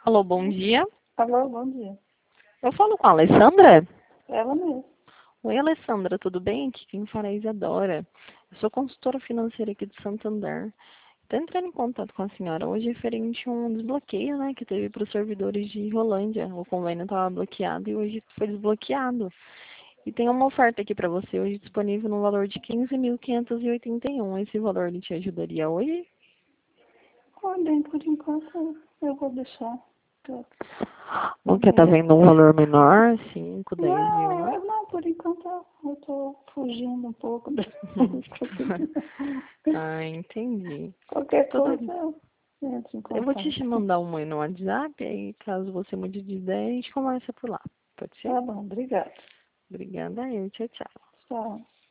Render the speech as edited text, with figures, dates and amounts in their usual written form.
Alô, bom dia. Alô, bom dia. Eu falo com a Alessandra? Ela mesmo. Oi, Alessandra, tudo bem? Aqui quem fala é a Isadora. Eu sou consultora financeira aqui de Santander. Estou entrando em contato com a senhora hoje referente a um desbloqueio, né, que teve para os servidores de Rolândia. O convênio estava bloqueado e hoje foi desbloqueado. E tem uma oferta aqui para você hoje disponível no valor de 15.581. Esse valor ele te ajudaria hoje? Olha, por enquanto eu vou deixar. Tô- Não quer estar vendo um valor menor? 5, 10 mil, não? Não, por enquanto eu tô fugindo um pouco das coisas. Ah, entendi. Qualquer Tudo coisa eu entro em Eu vou te contato. mandar um oi no WhatsApp, aí caso você mude de ideia, a gente conversa por lá. Pode ser? Tá bom, obrigada. Obrigada, eu. Tchau, tchau. Tchau.